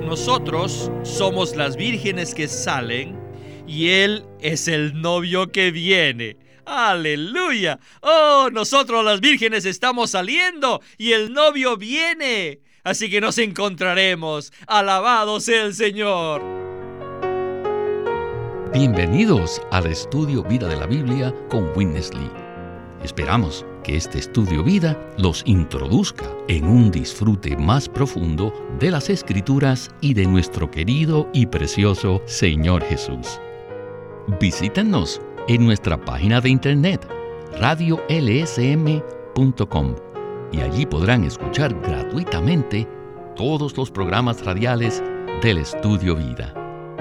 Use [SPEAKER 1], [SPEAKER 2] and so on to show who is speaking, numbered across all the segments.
[SPEAKER 1] Nosotros somos las vírgenes que salen y Él es el novio que viene. ¡Aleluya! ¡Oh, nosotros las vírgenes estamos saliendo y el novio viene! Así que nos encontraremos. ¡Alabado sea el Señor!
[SPEAKER 2] Bienvenidos al Estudio Vida de la Biblia con Witness Lee. Esperamos que este Estudio Vida los introduzca en un disfrute más profundo de las Escrituras y de nuestro querido y precioso Señor Jesús. Visítenos en nuestra página de internet radiolsm.com y allí podrán escuchar gratuitamente todos los programas radiales del Estudio Vida.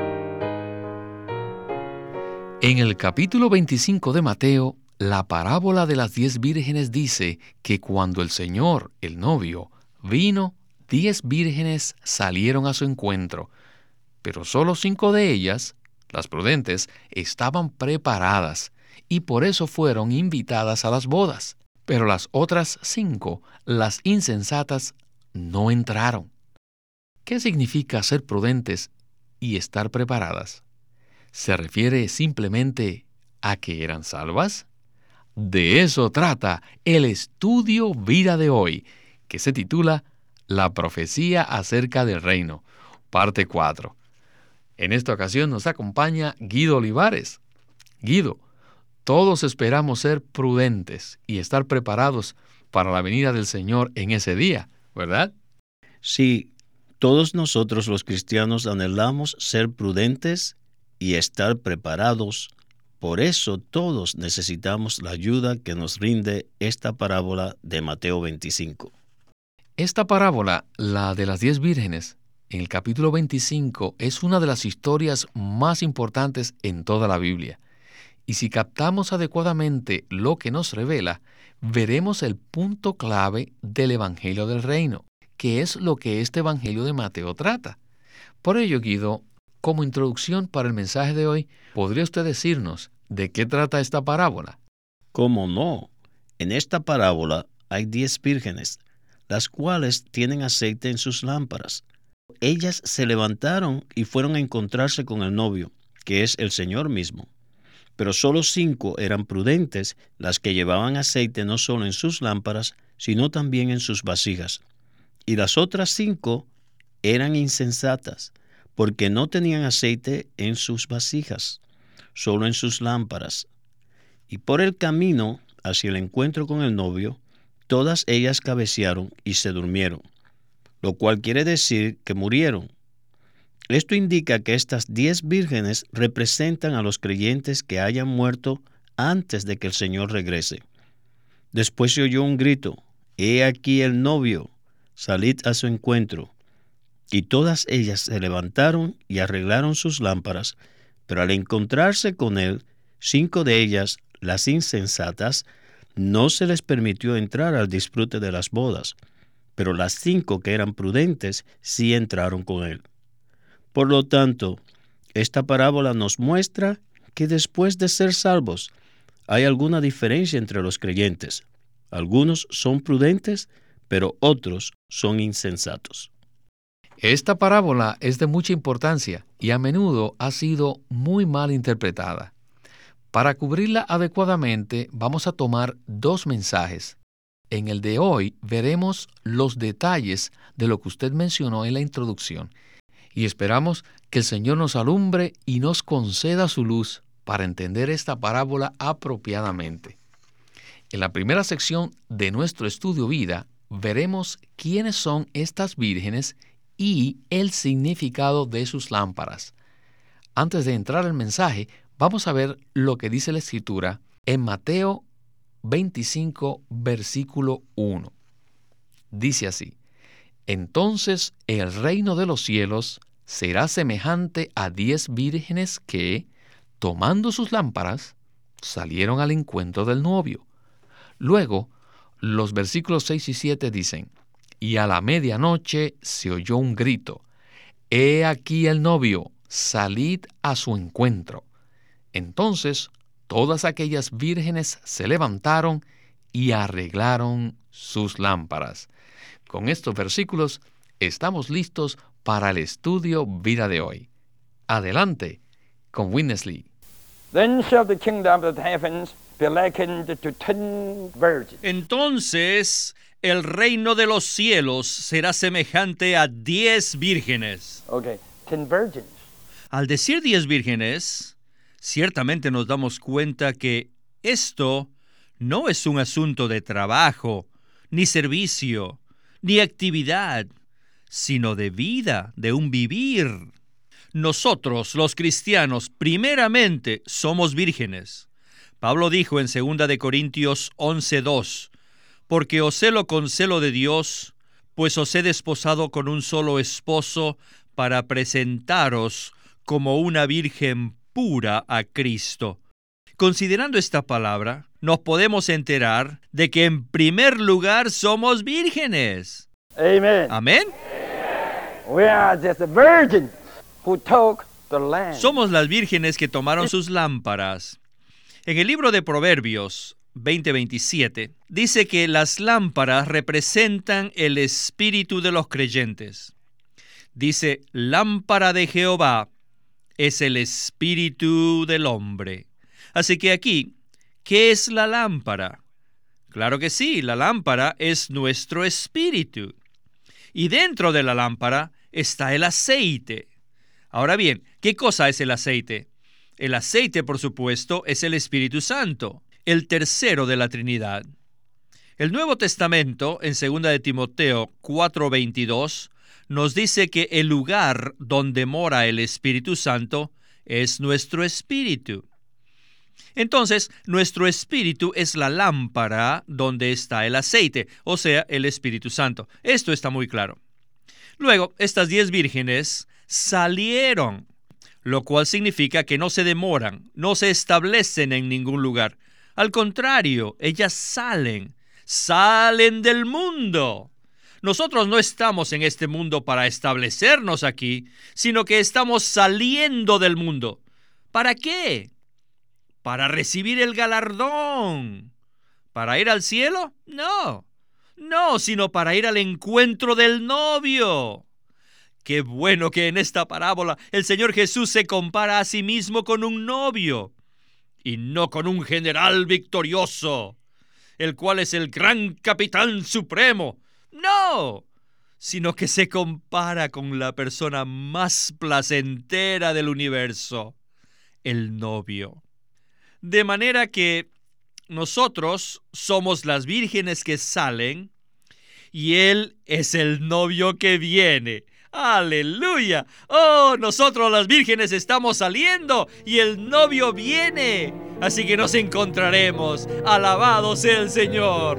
[SPEAKER 2] En el capítulo 25 de Mateo, la parábola de las 10 vírgenes dice que cuando el Señor, el novio, vino, 10 vírgenes salieron a su encuentro, pero solo 5 de ellas, las prudentes, estaban preparadas y por eso fueron invitadas a las bodas. Pero las otras 5, las insensatas, no entraron. ¿Qué significa ser prudentes y estar preparadas? ¿Se refiere simplemente a que eran salvas? De eso trata el Estudio Vida de hoy, que se titula La profecía acerca del reino, parte 4. En esta ocasión nos acompaña Guido Olivares. Guido, todos esperamos ser prudentes y estar preparados para la venida del Señor en ese día, ¿verdad?
[SPEAKER 3] Sí, todos nosotros los cristianos anhelamos ser prudentes y estar preparados. Por eso todos necesitamos la ayuda que nos rinde esta parábola de Mateo 25.
[SPEAKER 2] Esta parábola, la de las 10 vírgenes, en el capítulo 25, es una de las historias más importantes en toda la Biblia. Y si captamos adecuadamente lo que nos revela, veremos el punto clave del Evangelio del Reino, que es lo que este Evangelio de Mateo trata. Por ello, Guido, como introducción para el mensaje de hoy, ¿podría usted decirnos de qué trata esta parábola?
[SPEAKER 3] ¿Cómo no? En esta parábola hay 10 vírgenes, las cuales tienen aceite en sus lámparas. Ellas se levantaron y fueron a encontrarse con el novio, que es el Señor mismo. Pero solo 5 eran prudentes, las que llevaban aceite no solo en sus lámparas, sino también en sus vasijas. Y las otras 5 eran insensatas, porque no tenían aceite en sus vasijas, solo en sus lámparas. Y por el camino hacia el encuentro con el novio, todas ellas cabecearon y se durmieron, lo cual quiere decir que murieron. Esto indica que estas 10 vírgenes representan a los creyentes que hayan muerto antes de que el Señor regrese. Después se oyó un grito: «He aquí el novio, salid a su encuentro». Y todas ellas se levantaron y arreglaron sus lámparas, pero al encontrarse con él, 5 de ellas, las insensatas, no se les permitió entrar al disfrute de las bodas, pero las 5 que eran prudentes sí entraron con él. Por lo tanto, esta parábola nos muestra que después de ser salvos, hay alguna diferencia entre los creyentes. Algunos son prudentes, pero otros son insensatos.
[SPEAKER 2] Esta parábola es de mucha importancia y a menudo ha sido muy mal interpretada. Para cubrirla adecuadamente, vamos a tomar 2 mensajes. En el de hoy veremos los detalles de lo que usted mencionó en la introducción y esperamos que el Señor nos alumbre y nos conceda su luz para entender esta parábola apropiadamente. En la primera sección de nuestro Estudio Vida veremos quiénes son estas vírgenes y el significado de sus lámparas. Antes de entrar al mensaje, vamos a ver lo que dice la Escritura en Mateo 25, versículo 1. Dice así: «Entonces el reino de los cielos será semejante a 10 vírgenes que, tomando sus lámparas, salieron al encuentro del novio». Luego, los versículos 6 y 7 dicen: «Y a la medianoche se oyó un grito: He aquí el novio, salid a su encuentro. Entonces todas aquellas vírgenes se levantaron y arreglaron sus lámparas». Con estos versículos estamos listos para el estudio vida de hoy. Adelante con Witness Lee.
[SPEAKER 4] Then shall the kingdom of the heavens be likened to 10 virgins.
[SPEAKER 1] Entonces el reino de los cielos será semejante a 10 vírgenes.
[SPEAKER 4] Okay, 10 virgins.
[SPEAKER 1] Al decir 10 vírgenes, ciertamente nos damos cuenta que esto no es un asunto de trabajo, ni servicio, ni actividad, sino de vida, de un vivir. Nosotros, los cristianos, primeramente somos vírgenes. Pablo dijo en 2 de Corintios 11:2, porque os celo con celo de Dios, pues os he desposado con un solo esposo para presentaros como una virgen pura a Cristo. Considerando esta palabra, nos podemos enterar de que en primer lugar somos vírgenes.
[SPEAKER 4] Amen.
[SPEAKER 1] Amén.
[SPEAKER 4] We are just the virgins who took the lamp.
[SPEAKER 1] Somos las vírgenes que tomaron sus lámparas. En el libro de Proverbios 20:27 dice que las lámparas representan el espíritu de los creyentes. Dice, lámpara de Jehová es el espíritu del hombre. Así que aquí, ¿qué es la lámpara? Claro que sí, la lámpara es nuestro espíritu. Y dentro de la lámpara está el aceite. Ahora bien, ¿qué cosa es el aceite? El aceite, por supuesto, es el Espíritu Santo, el tercero de la Trinidad. El Nuevo Testamento, en 2 de Timoteo 4:22, nos dice que el lugar donde mora el Espíritu Santo es nuestro espíritu. Entonces, nuestro espíritu es la lámpara donde está el aceite, o sea, el Espíritu Santo. Esto está muy claro. Luego, estas 10 vírgenes salieron, lo cual significa que no se demoran, no se establecen en ningún lugar. Al contrario, ellas salen del mundo. Nosotros no estamos en este mundo para establecernos aquí, sino que estamos saliendo del mundo. ¿Para qué? ¿Para recibir el galardón? ¿Para ir al cielo? No, sino para ir al encuentro del novio. Qué bueno que en esta parábola el Señor Jesús se compara a sí mismo con un novio y no con un general victorioso, el cual es el gran capitán supremo. No, sino que se compara con la persona más placentera del universo, el novio. De manera que nosotros somos las vírgenes que salen y Él es el novio que viene. ¡Aleluya! ¡Oh, nosotros las vírgenes estamos saliendo y el novio viene! Así que nos encontraremos. ¡Alabado sea el Señor!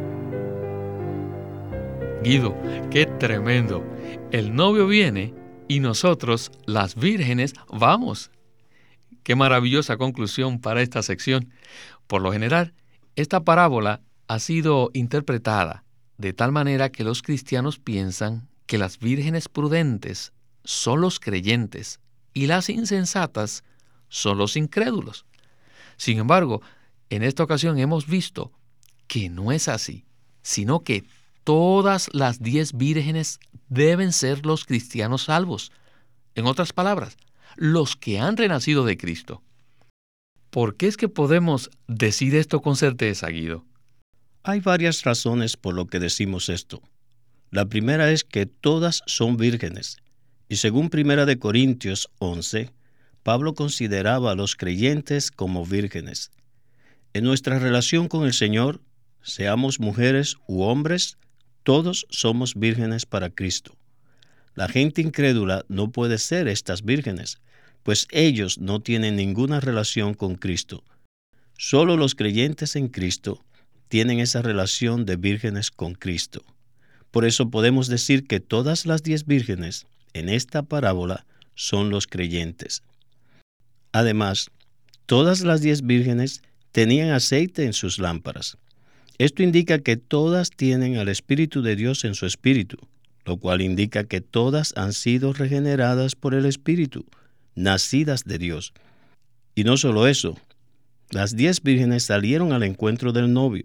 [SPEAKER 2] Guido, qué tremendo. El novio viene y nosotros, las vírgenes, vamos. Qué maravillosa conclusión para esta sección. Por lo general, esta parábola ha sido interpretada de tal manera que los cristianos piensan que las vírgenes prudentes son los creyentes y las insensatas son los incrédulos. Sin embargo, en esta ocasión hemos visto que no es así, sino que todas las 10 vírgenes deben ser los cristianos salvos. En otras palabras, los que han renacido de Cristo. ¿Por qué es que podemos decir esto con certeza, Guido?
[SPEAKER 3] Hay varias razones por lo que decimos esto. La primera es que todas son vírgenes, y según 1 de Corintios 11, Pablo consideraba a los creyentes como vírgenes. En nuestra relación con el Señor, seamos mujeres u hombres, todos somos vírgenes para Cristo. La gente incrédula no puede ser estas vírgenes, pues ellos no tienen ninguna relación con Cristo. Solo los creyentes en Cristo tienen esa relación de vírgenes con Cristo. Por eso podemos decir que todas las 10 vírgenes en esta parábola son los creyentes. Además, todas las 10 vírgenes tenían aceite en sus lámparas. Esto indica que todas tienen al Espíritu de Dios en su espíritu, lo cual indica que todas han sido regeneradas por el Espíritu, nacidas de Dios. Y no solo eso, las 10 vírgenes salieron al encuentro del novio.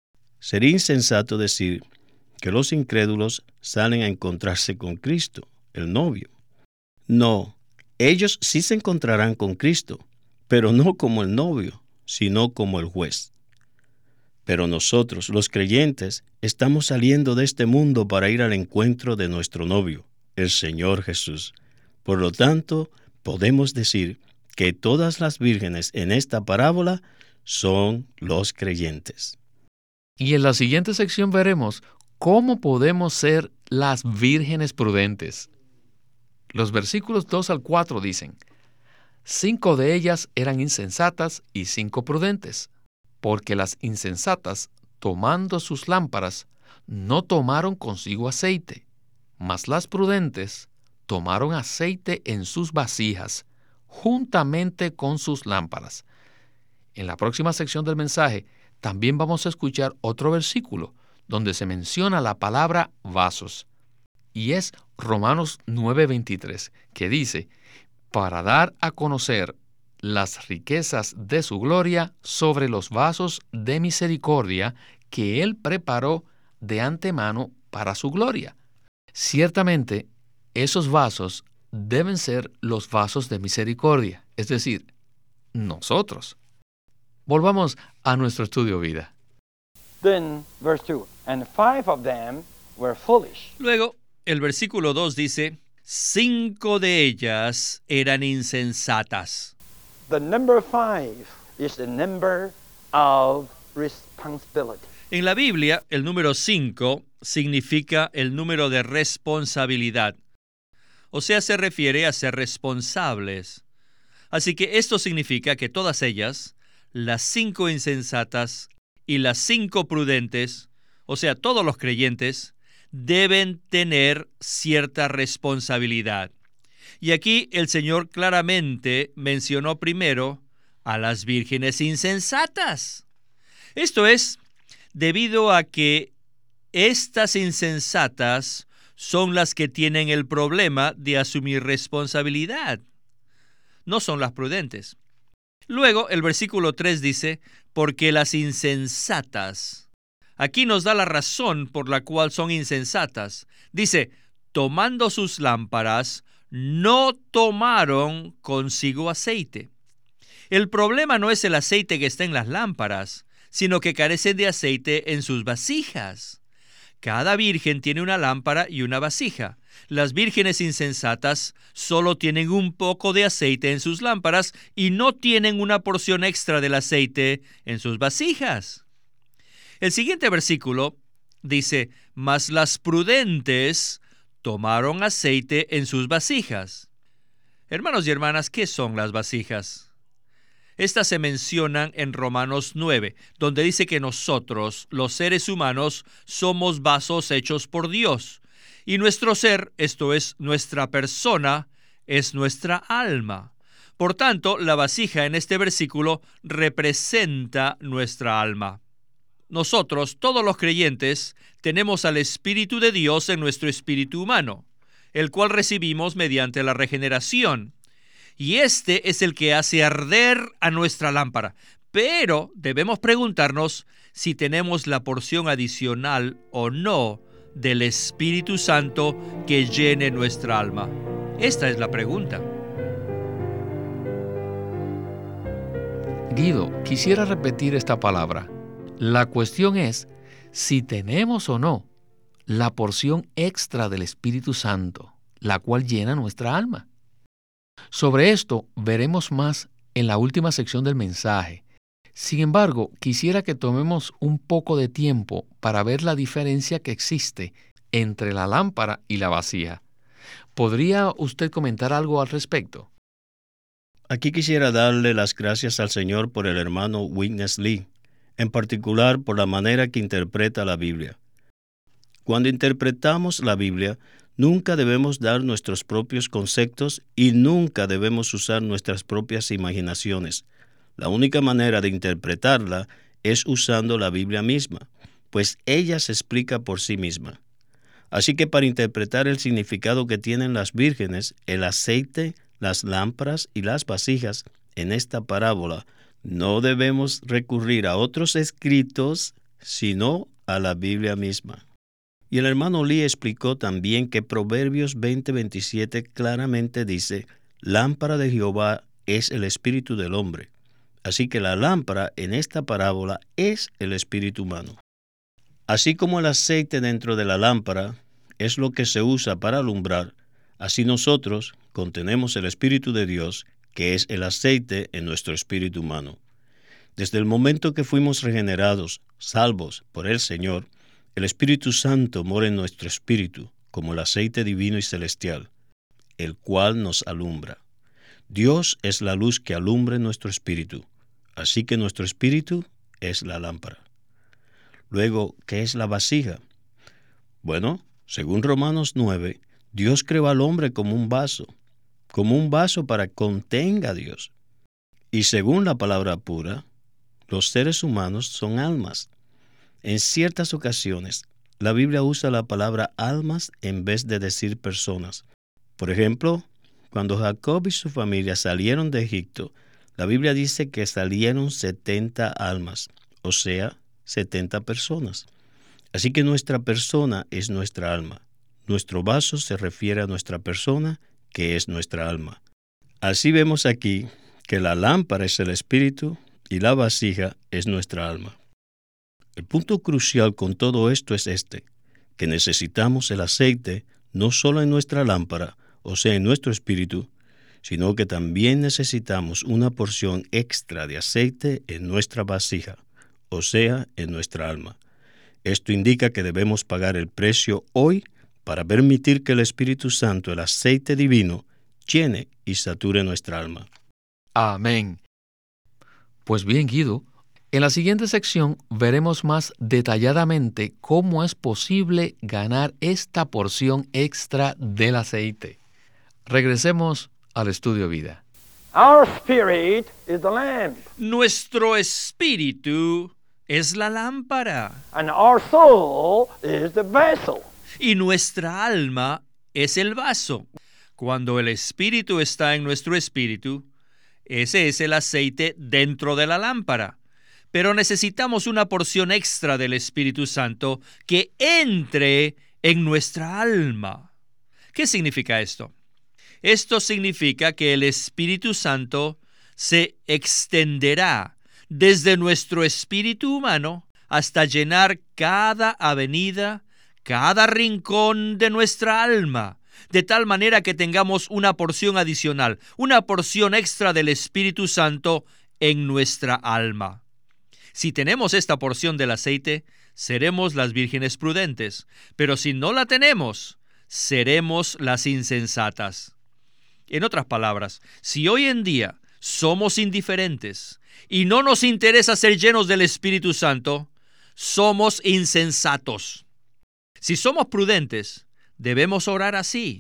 [SPEAKER 3] Sería insensato decir que los incrédulos salen a encontrarse con Cristo. el novio. No, ellos sí se encontrarán con Cristo, pero no como el novio, sino como el juez. Pero nosotros, los creyentes, estamos saliendo de este mundo para ir al encuentro de nuestro novio, el Señor Jesús. Por lo tanto, podemos decir que todas las vírgenes en esta parábola son los creyentes.
[SPEAKER 2] Y en la siguiente sección veremos cómo podemos ser las vírgenes prudentes. Los versículos 2 al 4 dicen: 5 de ellas eran insensatas y 5 prudentes, porque las insensatas, tomando sus lámparas, no tomaron consigo aceite, mas las prudentes tomaron aceite en sus vasijas, juntamente con sus lámparas. En la próxima sección del mensaje también vamos a escuchar otro versículo donde se menciona la palabra vasos, y es Romanos 9:23, que dice: para dar a conocer las riquezas de su gloria sobre los vasos de misericordia que Él preparó de antemano para su gloria. Ciertamente, esos vasos deben ser los vasos de misericordia, es decir, nosotros. Volvamos a nuestro estudio vida.
[SPEAKER 4] Then, verse 2, and 5 of them were foolish.
[SPEAKER 1] Luego, el versículo 2 dice: 5 de ellas eran insensatas.
[SPEAKER 4] The number 5 is the number of responsibility.
[SPEAKER 1] En la Biblia, el número 5 significa el número de responsabilidad. O sea, se refiere a ser responsables. Así que esto significa que todas ellas, las 5 insensatas y las 5 prudentes, o sea, todos los creyentes, deben tener cierta responsabilidad. Y aquí el Señor claramente mencionó primero a las vírgenes insensatas. Esto es debido a que estas insensatas son las que tienen el problema de asumir responsabilidad. No son las prudentes. Luego el versículo 3 dice: porque las insensatas. Aquí nos da la razón por la cual son insensatas. Dice: tomando sus lámparas, no tomaron consigo aceite. El problema no es el aceite que está en las lámparas, sino que carecen de aceite en sus vasijas. Cada virgen tiene una lámpara y una vasija. Las vírgenes insensatas solo tienen un poco de aceite en sus lámparas y no tienen una porción extra del aceite en sus vasijas. El siguiente versículo dice: mas las prudentes tomaron aceite en sus vasijas. Hermanos y hermanas, ¿qué son las vasijas? Estas se mencionan en Romanos 9, donde dice que nosotros, los seres humanos, somos vasos hechos por Dios. Y nuestro ser, esto es, nuestra persona, es nuestra alma. Por tanto, la vasija en este versículo representa nuestra alma. Nosotros, todos los creyentes, tenemos al Espíritu de Dios en nuestro espíritu humano, el cual recibimos mediante la regeneración. Y este es el que hace arder a nuestra lámpara. Pero debemos preguntarnos si tenemos la porción adicional o no del Espíritu Santo que llene nuestra alma. Esta es la pregunta.
[SPEAKER 2] Guido, quisiera repetir esta palabra. La cuestión es si tenemos o no la porción extra del Espíritu Santo, la cual llena nuestra alma. Sobre esto veremos más en la última sección del mensaje. Sin embargo, quisiera que tomemos un poco de tiempo para ver la diferencia que existe entre la lámpara y la vasija. ¿Podría usted comentar algo al respecto?
[SPEAKER 3] Aquí quisiera darle las gracias al Señor por el hermano Witness Lee, en particular por la manera que interpreta la Biblia. Cuando interpretamos la Biblia, nunca debemos dar nuestros propios conceptos y nunca debemos usar nuestras propias imaginaciones. La única manera de interpretarla es usando la Biblia misma, pues ella se explica por sí misma. Así que para interpretar el significado que tienen las vírgenes, el aceite, las lámparas y las vasijas en esta parábola, no debemos recurrir a otros escritos, sino a la Biblia misma. Y el hermano Lee explicó también que Proverbios 20:27 claramente dice, lámpara de Jehová es el espíritu del hombre. Así que la lámpara en esta parábola es el espíritu humano. Así como el aceite dentro de la lámpara es lo que se usa para alumbrar, así nosotros contenemos el Espíritu de Dios, que es el aceite en nuestro espíritu humano. Desde el momento que fuimos regenerados, salvos por el Señor, el Espíritu Santo mora en nuestro espíritu, como el aceite divino y celestial, el cual nos alumbra. Dios es la luz que alumbra en nuestro espíritu, así que nuestro espíritu es la lámpara. Luego, ¿qué es la vasija? Bueno, según Romanos 9, Dios creó al hombre como un vaso para que contenga a Dios. Y según la palabra pura, los seres humanos son almas. En ciertas ocasiones, la Biblia usa la palabra almas en vez de decir personas. Por ejemplo, cuando Jacob y su familia salieron de Egipto, la Biblia dice que salieron 70 almas, o sea, 70 personas. Así que nuestra persona es nuestra alma. Nuestro vaso se refiere a nuestra persona, que es nuestra alma. Así vemos aquí que la lámpara es el espíritu y la vasija es nuestra alma. El punto crucial con todo esto es que necesitamos el aceite no solo en nuestra lámpara, o sea, en nuestro espíritu, sino que también necesitamos una porción extra de aceite en nuestra vasija, o sea, en nuestra alma. Esto indica que debemos pagar el precio hoy para permitir que el Espíritu Santo, el aceite divino, llene y sature nuestra alma.
[SPEAKER 2] Amén. Pues bien, Guido, en la siguiente sección veremos más detalladamente cómo es posible ganar esta porción extra del aceite. Regresemos al Estudio Vida.
[SPEAKER 4] Our spirit is the lamp,
[SPEAKER 1] Nuestro espíritu es la lámpara
[SPEAKER 4] and our soul is the vessel.
[SPEAKER 1] y nuestra alma es el vaso. Cuando el espíritu está en nuestro espíritu, ese es el aceite dentro de la lámpara. Pero necesitamos una porción extra del Espíritu Santo que entre en nuestra alma. ¿Qué significa esto? Esto significa que el Espíritu Santo se extenderá desde nuestro espíritu humano hasta llenar cada avenida, cada rincón de nuestra alma, de tal manera que tengamos una porción adicional, una porción extra del Espíritu Santo en nuestra alma. Si tenemos esta porción del aceite, seremos las vírgenes prudentes, pero si no la tenemos, seremos las insensatas. En otras palabras, si hoy en día somos indiferentes y no nos interesa ser llenos del Espíritu Santo, somos insensatos. Si somos prudentes, debemos orar así.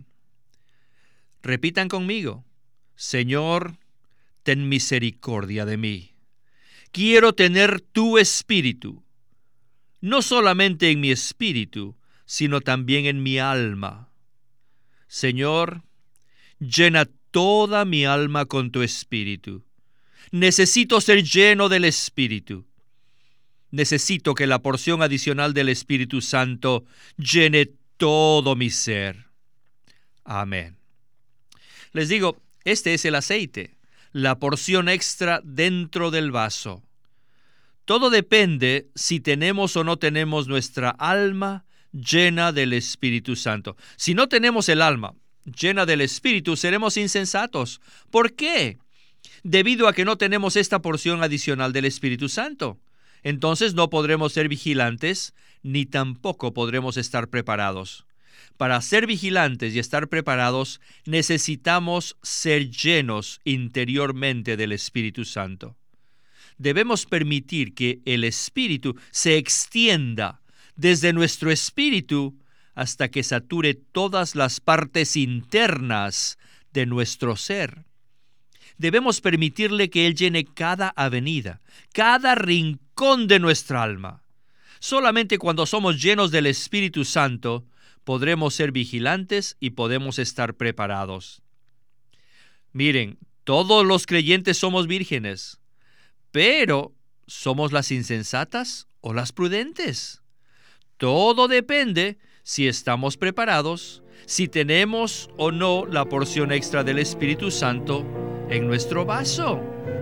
[SPEAKER 1] Repitan conmigo: Señor, ten misericordia de mí. Quiero tener tu espíritu, no solamente en mi espíritu, sino también en mi alma. Señor, llena toda mi alma con tu espíritu. Necesito ser lleno del espíritu. Necesito que la porción adicional del Espíritu Santo llene todo mi ser. Amén. Les digo, este es el aceite, la porción extra dentro del vaso. Todo depende si tenemos o no tenemos nuestra alma llena del Espíritu Santo. Si no tenemos el alma llena del Espíritu, seremos insensatos. ¿Por qué? Debido a que no tenemos esta porción adicional del Espíritu Santo. Entonces no podremos ser vigilantes, ni tampoco podremos estar preparados. Para ser vigilantes y estar preparados, necesitamos ser llenos interiormente del Espíritu Santo. Debemos permitir que el Espíritu se extienda desde nuestro espíritu hasta que sature todas las partes internas de nuestro ser. Debemos permitirle que Él llene cada avenida, cada rincón de nuestra alma. Solamente cuando somos llenos del Espíritu Santo podremos ser vigilantes y podemos estar preparados. Miren, todos los creyentes somos vírgenes, pero ¿somos las insensatas o las prudentes? Todo depende si estamos preparados, si tenemos o no la porción extra del Espíritu Santo en nuestro vaso.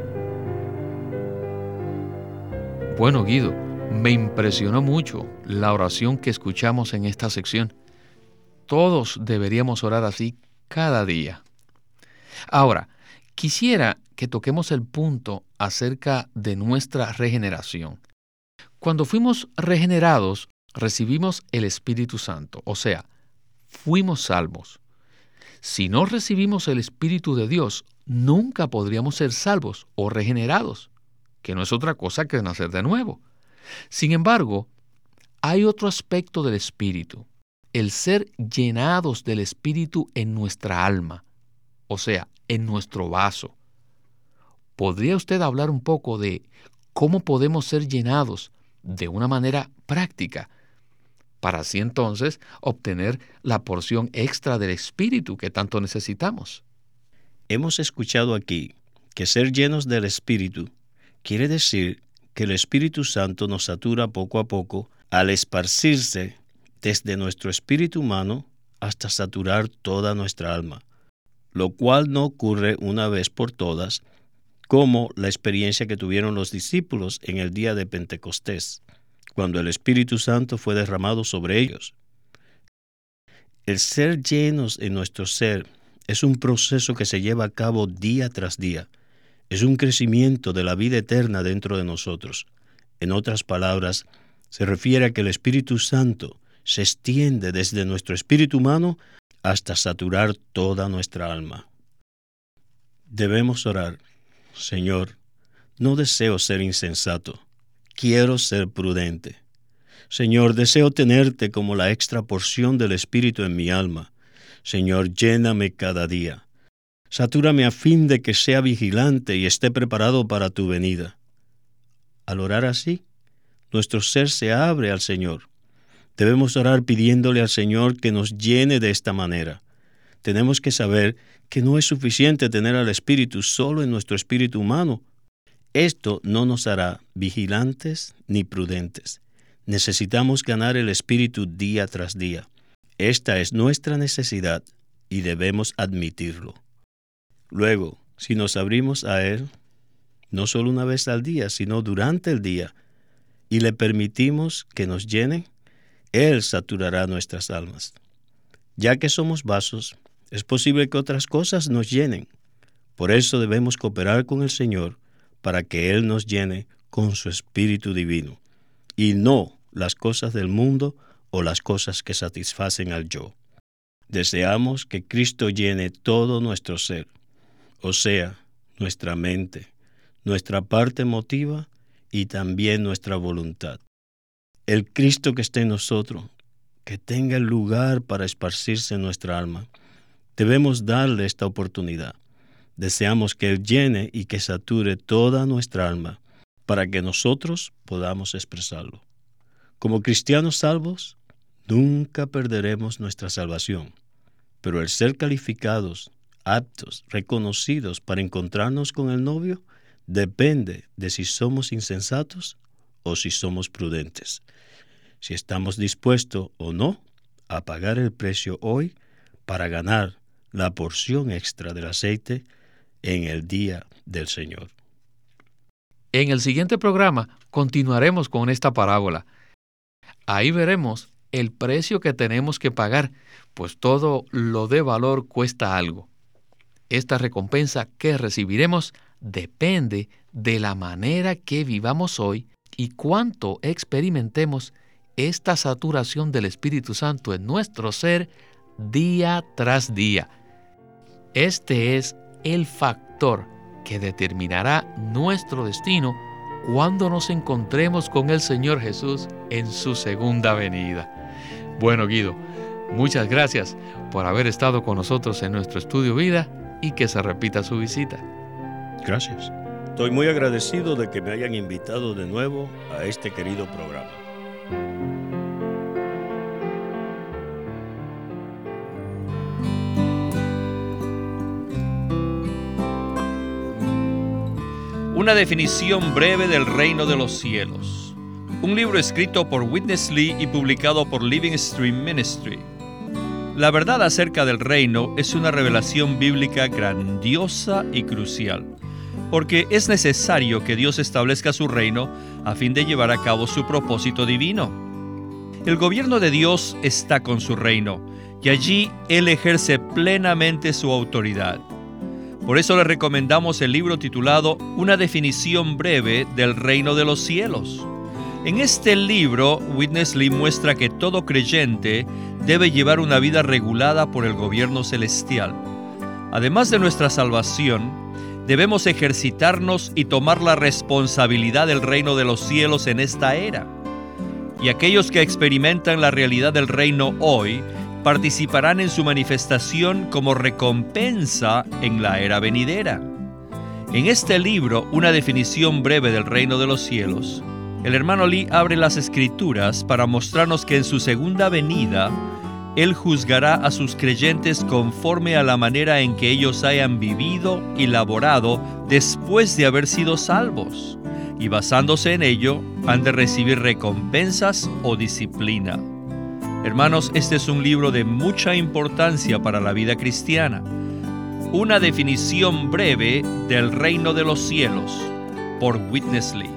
[SPEAKER 2] Bueno, Guido, me impresionó mucho la oración que escuchamos en esta sección. Todos deberíamos orar así cada día. Ahora, quisiera que toquemos el punto acerca de nuestra regeneración. Cuando fuimos regenerados, recibimos el Espíritu Santo, o sea, fuimos salvos. Si no recibimos el Espíritu de Dios, nunca podríamos ser salvos o regenerados, que no es otra cosa que nacer de nuevo. Sin embargo, hay otro aspecto del Espíritu, el ser llenados del Espíritu en nuestra alma, o sea, en nuestro vaso. ¿Podría usted hablar un poco de cómo podemos ser llenados de una manera práctica, para así entonces obtener la porción extra del Espíritu que tanto necesitamos?
[SPEAKER 3] Hemos escuchado aquí que ser llenos del Espíritu quiere decir que el Espíritu Santo nos satura poco a poco al esparcirse desde nuestro espíritu humano hasta saturar toda nuestra alma, lo cual no ocurre una vez por todas, como la experiencia que tuvieron los discípulos en el día de Pentecostés, cuando el Espíritu Santo fue derramado sobre ellos. El ser llenos en nuestro ser es un proceso que se lleva a cabo día tras día. Es un crecimiento de la vida eterna dentro de nosotros. En otras palabras, se refiere a que el Espíritu Santo se extiende desde nuestro espíritu humano hasta saturar toda nuestra alma. Debemos orar: Señor, no deseo ser insensato, quiero ser prudente. Señor, deseo tenerte como la extra porción del Espíritu en mi alma. Señor, lléname cada día. Satúrame a fin de que sea vigilante y esté preparado para tu venida. Al orar así, nuestro ser se abre al Señor. Debemos orar pidiéndole al Señor que nos llene de esta manera. Tenemos que saber que no es suficiente tener al Espíritu solo en nuestro espíritu humano. Esto no nos hará vigilantes ni prudentes. Necesitamos ganar el Espíritu día tras día. Esta es nuestra necesidad y debemos admitirlo. Luego, si nos abrimos a Él, no solo una vez al día, sino durante el día, y le permitimos que nos llene, Él saturará nuestras almas. Ya que somos vasos, es posible que otras cosas nos llenen. Por eso debemos cooperar con el Señor para que Él nos llene con su Espíritu Divino, y no las cosas del mundo o las cosas que satisfacen al yo. Deseamos que Cristo llene todo nuestro ser, o sea, nuestra mente, nuestra parte emotiva y también nuestra voluntad. El Cristo que esté en nosotros, que tenga el lugar para esparcirse en nuestra alma. Debemos darle esta oportunidad. Deseamos que Él llene y que sature toda nuestra alma para que nosotros podamos expresarlo. Como cristianos salvos, nunca perderemos nuestra salvación, pero el ser calificados, aptos, reconocidos para encontrarnos con el novio, depende de si somos insensatos o si somos prudentes. Si estamos dispuestos o no a pagar el precio hoy para ganar la porción extra del aceite en el día del Señor.
[SPEAKER 2] En el siguiente programa continuaremos con esta parábola. Ahí veremos el precio que tenemos que pagar, pues todo lo de valor cuesta algo. Esta recompensa que recibiremos depende de la manera que vivamos hoy y cuánto experimentemos esta saturación del Espíritu Santo en nuestro ser día tras día. Este es el factor que determinará nuestro destino cuando nos encontremos con el Señor Jesús en su segunda venida. Bueno, Guido, muchas gracias por haber estado con nosotros en nuestro estudio Vida y que se repita su visita.
[SPEAKER 3] Gracias. Estoy muy agradecido de que me hayan invitado de nuevo a este querido programa.
[SPEAKER 1] Una definición breve del reino de los cielos. un libro escrito por Witness Lee y publicado por Living Stream Ministry. La verdad acerca del reino es una revelación bíblica grandiosa y crucial, porque es necesario que Dios establezca su reino a fin de llevar a cabo su propósito divino. El gobierno de Dios está con su reino, y allí Él ejerce plenamente su autoridad. Por eso le recomendamos el libro titulado Una definición breve del reino de los cielos. En este libro, Witness Lee muestra que todo creyente debe llevar una vida regulada por el gobierno celestial. Además de nuestra salvación, debemos ejercitarnos y tomar la responsabilidad del reino de los cielos en esta era. Y aquellos que experimentan la realidad del reino hoy participarán en su manifestación como recompensa en la era venidera. En este libro, Una definición breve del reino de los cielos, el hermano Lee abre las Escrituras para mostrarnos que en su segunda venida, Él juzgará a sus creyentes conforme a la manera en que ellos hayan vivido y laborado después de haber sido salvos, y basándose en ello, han de recibir recompensas o disciplina. Hermanos, este es un libro de mucha importancia para la vida cristiana. Una definición breve del reino de los cielos, por Witness Lee.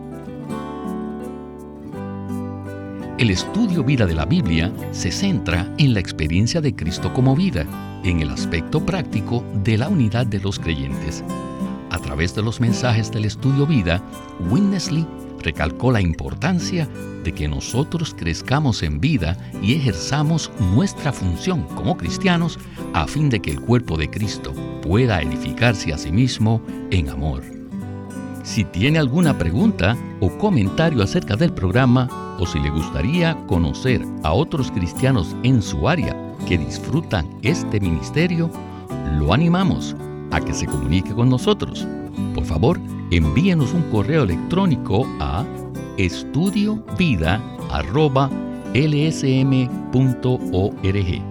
[SPEAKER 2] El estudio vida de la Biblia se centra en la experiencia de Cristo como vida, en el aspecto práctico de la unidad de los creyentes. A través de los mensajes del estudio vida, Witness Lee recalcó la importancia de que nosotros crezcamos en vida y ejerzamos nuestra función como cristianos a fin de que el cuerpo de Cristo pueda edificarse a sí mismo en amor. Si tiene alguna pregunta o comentario acerca del programa, o si le gustaría conocer a otros cristianos en su área que disfrutan este ministerio, lo animamos a que se comunique con nosotros. Por favor, envíenos un correo electrónico a estudiovida@lsm.org.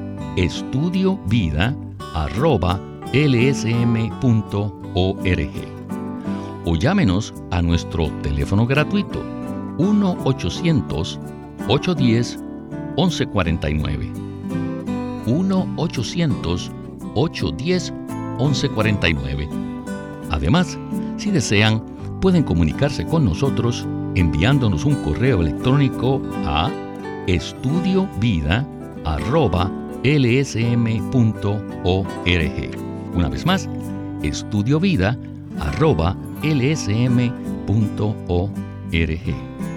[SPEAKER 2] estudiovida@lsm.org. O llámenos a nuestro teléfono gratuito 1-800-810-1149. 1-800-810-1149. Además, si desean, pueden comunicarse con nosotros enviándonos un correo electrónico a estudiovida@lsm.org. Una vez más, estudiovida@lsm.org.